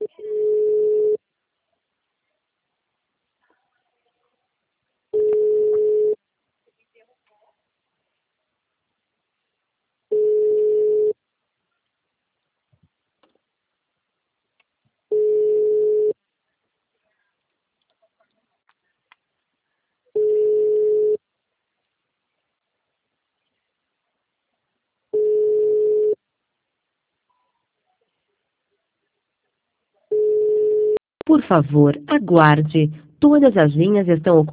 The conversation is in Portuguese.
Por favor, aguarde. Todas as linhas estão ocupadas.